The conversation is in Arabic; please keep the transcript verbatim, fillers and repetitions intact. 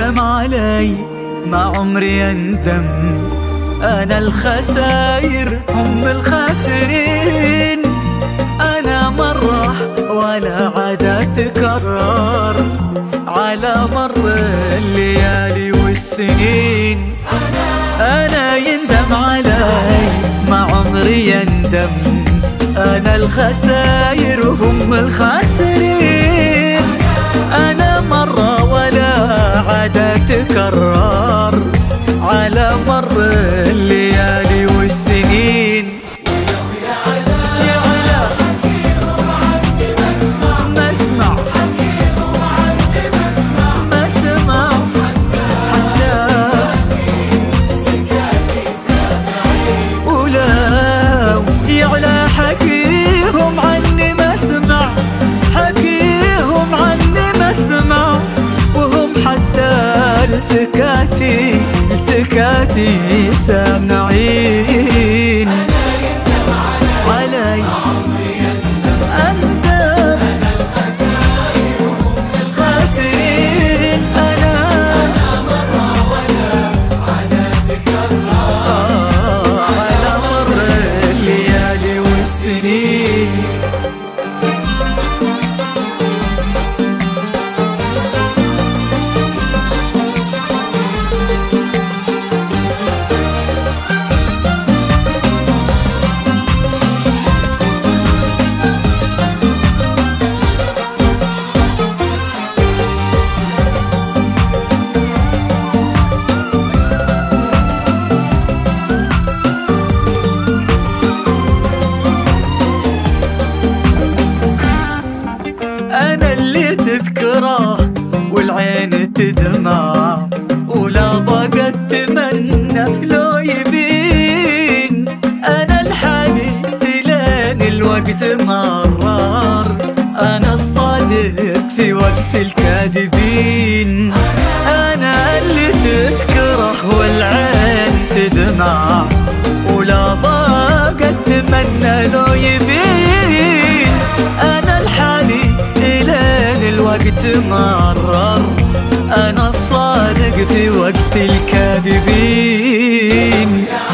يندم علي ما عمري يندم. أنا الخساير هم الخاسرين. أنا مرة ولا عاد تكرر على مر الليالي والسنين. أنا يندم علي ما عمري يندم. أنا الخساير هم الخاسرين. أنا مرة ولا عاد تكرر على مر الليالي والسنين. يا علا حكيهم عني ما اسمع ما اسمع حكيهم عني ما اسمع ما اسمع حتى سكاتي سامعين. ولو يعلى حكيهم عني ما اسمع حكيهم عني ما اسمع وهم حتى لسكاتي لسكاتي سامعين. علي أندم. أنا الخسائر هم الخاسرين. أنا مرة ولا عاد تكرر على مر الليالي والسنين. أنا اللي تذكره والعين تدمع ولا ضاق أتمنى لو يبين. أنا الحالي لين الوقت مرر. أنا الصادق في وقت الكاذبين. أنا اللي تذكره والعين تدمع ولا ضاق أتمنى لو يبين. أنا الحالي الوقت مرر. أنا الصادق في وقت الكاذبين.